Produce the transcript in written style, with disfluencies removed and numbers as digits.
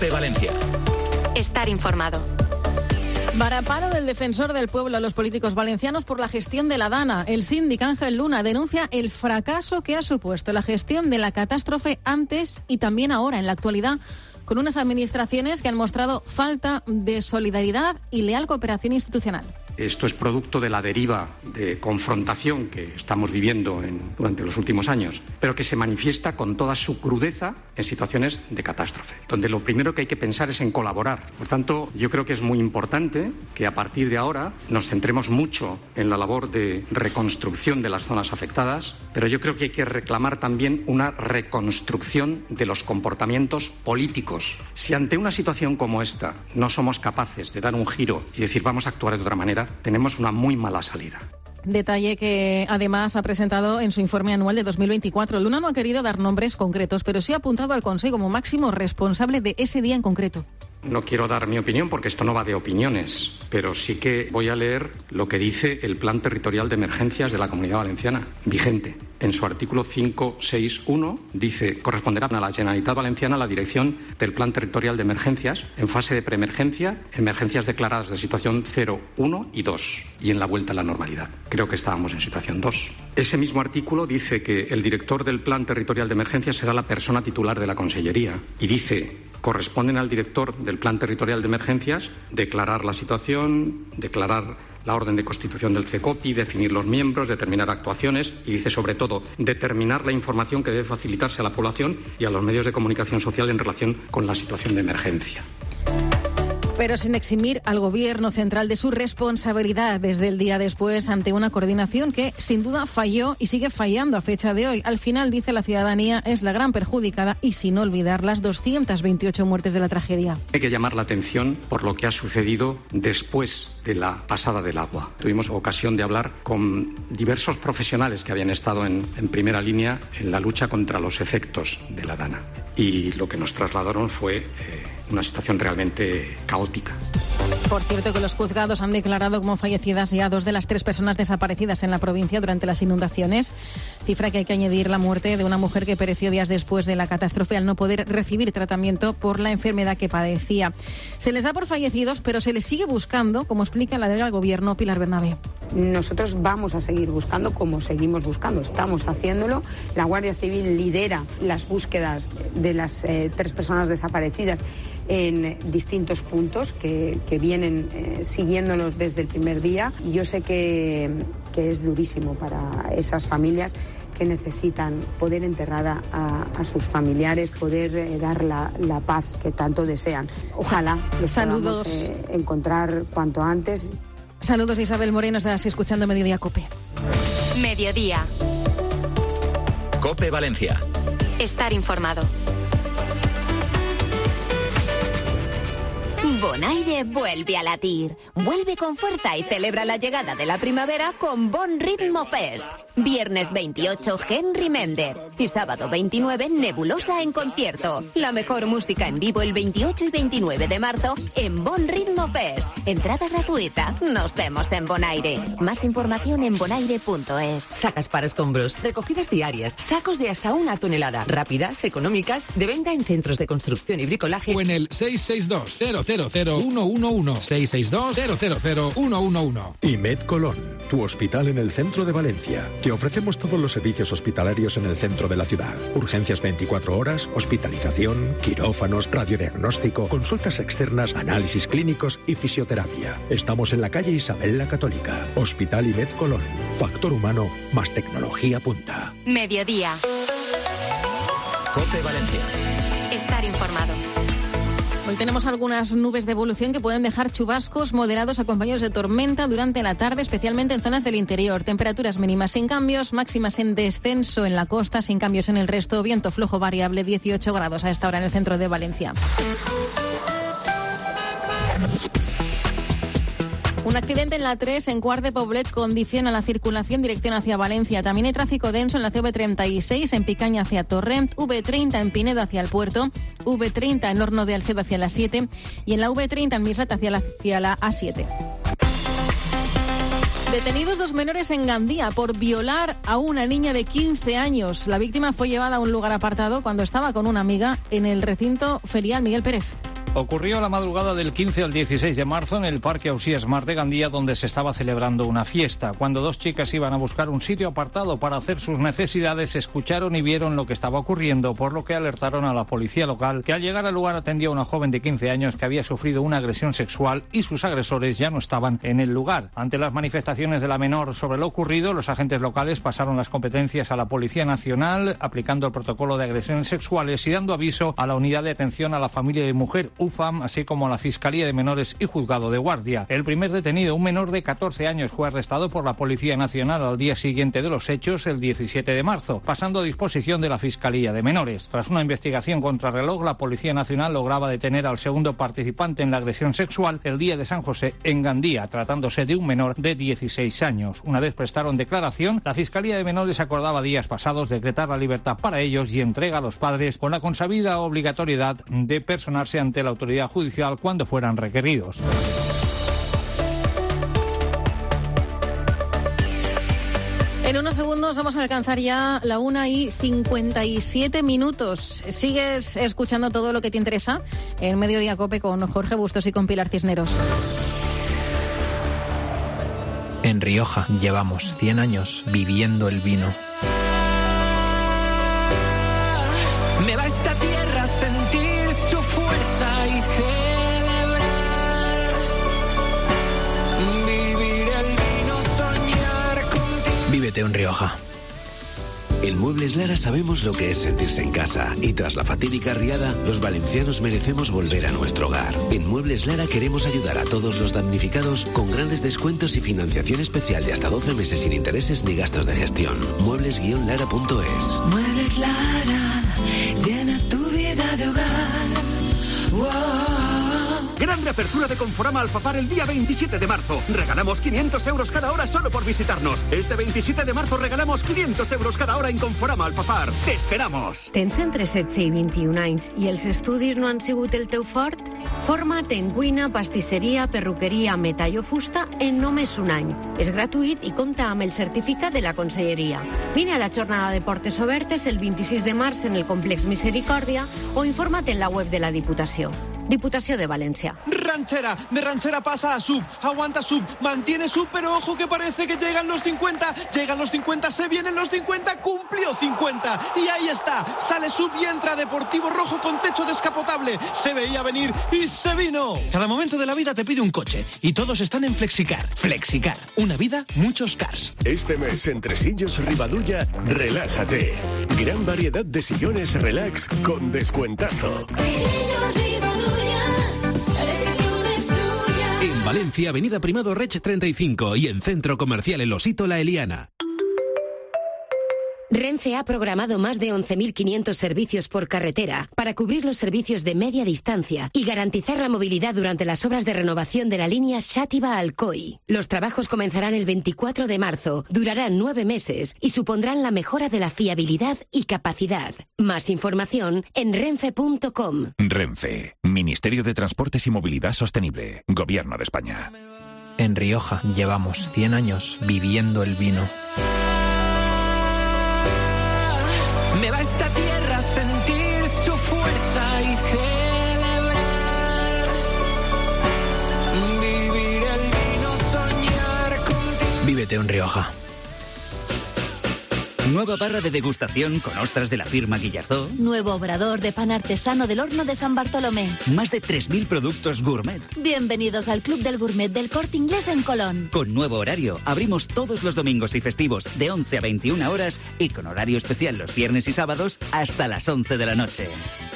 COPE Valencia. Estar informado. Varapalo del defensor del pueblo a los políticos valencianos por la gestión de la Dana. El síndic Ángel Luna denuncia el fracaso que ha supuesto la gestión de la catástrofe antes y también ahora, en la actualidad, con unas administraciones que han mostrado falta de solidaridad y leal cooperación institucional. Esto es producto de la deriva de confrontación que estamos viviendo durante los últimos años, pero que se manifiesta con toda su crudeza en situaciones de catástrofe, donde lo primero que hay que pensar es en colaborar. Por tanto, yo creo que es muy importante que a partir de ahora nos centremos mucho en la labor de reconstrucción de las zonas afectadas, pero yo creo que hay que reclamar también una reconstrucción de los comportamientos políticos. Si ante una situación como esta no somos capaces de dar un giro y decir vamos a actuar de otra manera, tenemos una muy mala salida. Detalle que además ha presentado en su informe anual de 2024. Luna no ha querido dar nombres concretos, pero sí ha apuntado al Consejo como máximo responsable de ese día en concreto. No quiero dar mi opinión porque esto no va de opiniones, pero sí que voy a leer lo que dice el Plan Territorial de Emergencias de la Comunidad Valenciana, vigente. En su artículo 561 dice: corresponderá a la Generalitat Valenciana la dirección del Plan Territorial de Emergencias en fase de preemergencia, emergencias declaradas de situación 0, 1 y 2 y en la vuelta a la normalidad. Creo que estábamos en situación 2. Ese mismo artículo dice que el director del Plan Territorial de Emergencias será la persona titular de la Consellería y dice: corresponden al director del Plan Territorial de Emergencias declarar la situación, declarar la orden de constitución del CECOPI, definir los miembros, determinar actuaciones y dice sobre todo determinar la información que debe facilitarse a la población y a los medios de comunicación social en relación con la situación de emergencia. Pero sin eximir al Gobierno central de su responsabilidad desde el día después ante una coordinación que sin duda falló y sigue fallando a fecha de hoy. Al final, dice, la ciudadanía es la gran perjudicada y sin olvidar las 228 muertes de la tragedia. Hay que llamar la atención por lo que ha sucedido después de la pasada del agua. Tuvimos ocasión de hablar con diversos profesionales que habían estado en primera línea en la lucha contra los efectos de la Dana. Y lo que nos trasladaron fue una situación realmente caótica. Por cierto, que los juzgados han declarado como fallecidas ya 2 de las 3 personas desaparecidas en la provincia durante las inundaciones, cifra que hay que añadir la muerte de una mujer que pereció días después de la catástrofe al no poder recibir tratamiento por la enfermedad que padecía. Se les da por fallecidos, pero se les sigue buscando, como explica la delegada del Gobierno, Pilar Bernabé. Nosotros vamos a seguir buscando como seguimos buscando, estamos haciéndolo. La Guardia Civil lidera las búsquedas de las 3 personas desaparecidas en distintos puntos que vienen siguiéndonos desde el primer día. Yo sé que es durísimo para esas familias que necesitan poder enterrar a sus familiares, poder dar la paz que tanto desean. Ojalá los podamos encontrar cuanto antes. Saludos, Isabel Moreno, estás escuchando Mediodía COPE. Mediodía. COPE Valencia. Estar informado. Bonaire vuelve a latir, vuelve con fuerza y celebra la llegada de la primavera con Bon Ritmo Fest. Viernes 28, Henry Mender. Y sábado 29, Nebulosa en concierto. La mejor música en vivo el 28 y 29 de marzo en Bon Ritmo Fest. Entrada gratuita. Nos vemos en Bonaire. Más información en bonaire.es. Sacas para escombros, recogidas diarias, sacos de hasta 1 tonelada, rápidas, económicas, de venta en centros de construcción y bricolaje. O en el 662-000-111. 662-000-111. IMED Colón, tu hospital en el centro de Valencia. Te ofrecemos todos los servicios hospitalarios en el centro de la ciudad. Urgencias 24 horas, hospitalización, quirófanos, radiodiagnóstico, consultas externas, análisis clínicos y fisioterapia. Estamos en la calle Isabel la Católica. Hospital IMED Colón. Factor humano más tecnología punta. Mediodía. COPE Valencia. Estar informado. Hoy tenemos algunas nubes de evolución que pueden dejar chubascos moderados acompañados de tormenta durante la tarde, especialmente en zonas del interior. Temperaturas mínimas sin cambios, máximas en descenso en la costa, sin cambios en el resto. Viento flojo variable, 18 grados a esta hora en el centro de Valencia. Un accidente en la 3 en Quart de Poblet condiciona la circulación dirección hacia Valencia. También hay tráfico denso en la CV36 en Picaña hacia Torrent, V30 en Pinedo hacia el puerto, V30 en Horno de Alceda hacia la 7 y en la V30 en Mirsat hacia la A7. Detenidos 2 menores en Gandía por violar a una niña de 15 años. La víctima fue llevada a un lugar apartado cuando estaba con una amiga en el recinto ferial Miguel Pérez. Ocurrió la madrugada del 15 al 16 de marzo en el Parque Ausías Mar de Gandía, donde se estaba celebrando una fiesta. Cuando dos chicas iban a buscar un sitio apartado para hacer sus necesidades, escucharon y vieron lo que estaba ocurriendo, por lo que alertaron a la policía local, que al llegar al lugar atendió a una joven de 15 años que había sufrido una agresión sexual y sus agresores ya no estaban en el lugar. Ante las manifestaciones de la menor sobre lo ocurrido, los agentes locales pasaron las competencias a la Policía Nacional, aplicando el protocolo de agresiones sexuales y dando aviso a la Unidad de Atención a la Familia y Mujer, UFAM, así como a la Fiscalía de Menores y Juzgado de Guardia. El primer detenido, un menor de 14 años, fue arrestado por la Policía Nacional al día siguiente de los hechos, el 17 de marzo, pasando a disposición de la Fiscalía de Menores. Tras una investigación contrarreloj, la Policía Nacional lograba detener al segundo participante en la agresión sexual el día de San José en Gandía, tratándose de un menor de 16 años. Una vez prestaron declaración, la Fiscalía de Menores acordaba días pasados decretar la libertad para ellos y entrega a los padres con la consabida obligatoriedad de personarse ante la autoridad judicial cuando fueran requeridos. En unos segundos vamos a alcanzar ya la 1:57. Sigues escuchando todo lo que te interesa en Mediodía Cope con Jorge Bustos y con Pilar Cisneros. En Rioja llevamos 100 años viviendo el vino. Me va esta tierra a sentir su fuerza y celebrar. Vivir el vino, soñar contigo. Vívete en Rioja. En Muebles Lara sabemos lo que es sentirse en casa y tras la fatídica riada, los valencianos merecemos volver a nuestro hogar. En Muebles Lara queremos ayudar a todos los damnificados con grandes descuentos y financiación especial de hasta 12 meses sin intereses ni gastos de gestión. Muebles-lara.es. Muebles Lara, llena tu vida de hogar. Wow. Gran reapertura de Conforama Alfafar el día 27 de marzo. Regalamos 500 euros cada hora solo por visitarnos. Este 27 de marzo regalamos 500 euros cada hora en Conforama Alfafar. ¡Te esperamos! Tens entre 16 i 21 anys i els estudis no han sigut el teu fort? Forma't en cuina, pastisseria, perruqueria, metall o fusta en només un any. És gratuït i compta amb el certificat de la Conselleria. Vine a la jornada de portes obertes el 26 de març en el Complex Misericòrdia o informa't en la web de la Diputació. Diputació de Valencia. Ranchera, de ranchera pasa a sub, aguanta sub, mantiene sub, pero ojo que parece que llegan los 50, se vienen los 50, cumplió 50, y ahí está, sale sub y entra Deportivo Rojo con techo descapotable, se veía venir y se vino. Cada momento de la vida te pide un coche, y todos están en Flexicar. Flexicar, una vida, muchos cars. Este mes en Tresillos Ribadulla, relájate. Gran variedad de sillones relax con descuentazo. En Valencia, Avenida Primado Reig 35 y en Centro Comercial El Osito La Eliana. Renfe ha programado más de 11.500 servicios por carretera para cubrir los servicios de media distancia y garantizar la movilidad durante las obras de renovación de la línea Xàtiva-Alcoi. Los trabajos comenzarán el 24 de marzo, durarán 9 meses y supondrán la mejora de la fiabilidad y capacidad. Más información en renfe.com. Renfe, Ministerio de Transportes y Movilidad Sostenible, Gobierno de España. En Rioja llevamos 100 años viviendo el vino. Me va esta tierra a sentir su fuerza y celebrar. Vivir el vino, soñar contigo. Vívete en Rioja. Nueva barra de degustación con ostras de la firma Guillarzó. Nuevo obrador de pan artesano del horno de San Bartolomé. Más de 3.000 productos gourmet. Bienvenidos al Club del Gourmet del Corte Inglés en Colón. Con nuevo horario, abrimos todos los domingos y festivos de 11 a 21 horas y con horario especial los viernes y sábados hasta las 11 de la noche.